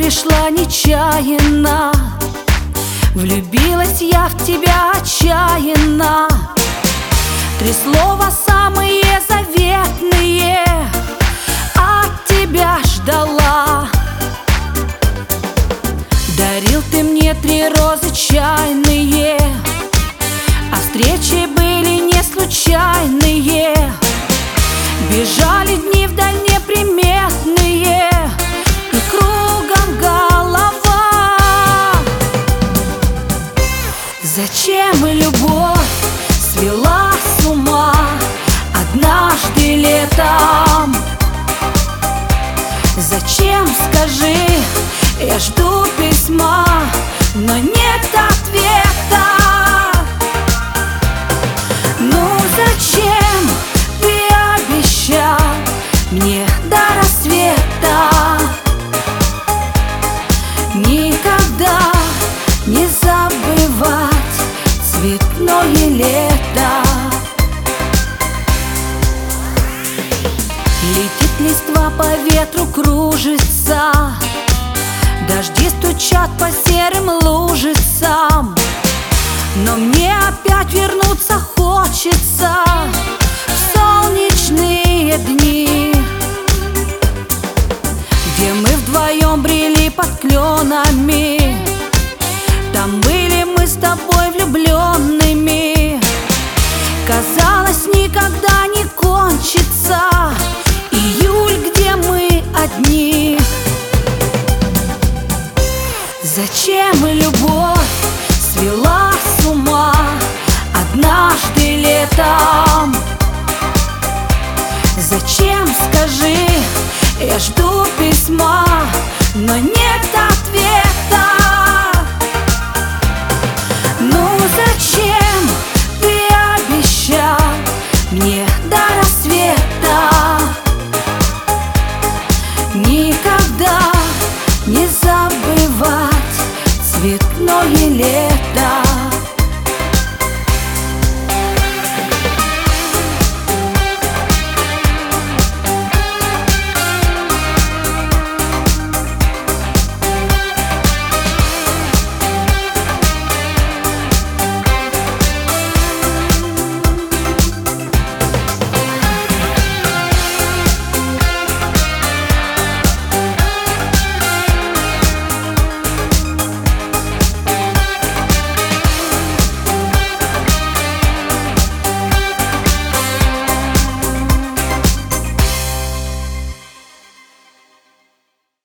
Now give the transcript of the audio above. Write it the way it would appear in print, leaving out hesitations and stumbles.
пришла нечаянно, влюбилась я в тебя отчаянно. Три слова самые заветные от тебя ждала. Дарил ты мне три розы чайные, а встречи были не случайные. Бежали дни вдаль неприметные, и кругом голова. Зачем любовь свела с ума однажды летом? Зачем, скажи, я жду письма, но нет ответа. Ну зачем ты обещал мне до рассвета никогда не забывать цветное лето? Летит листва по ветру, кружится, дожди стучат по серым лужицам, но мне опять вернуться хочется в солнечные дни, где мы вдвоем брели под кленами. Там были мы с тобой влюбленными. Казалось, никогда не кончится июль, где мы одни. Зачем любовь свела с ума однажды летом? Зачем, скажи, я жду письма, но нет ответа.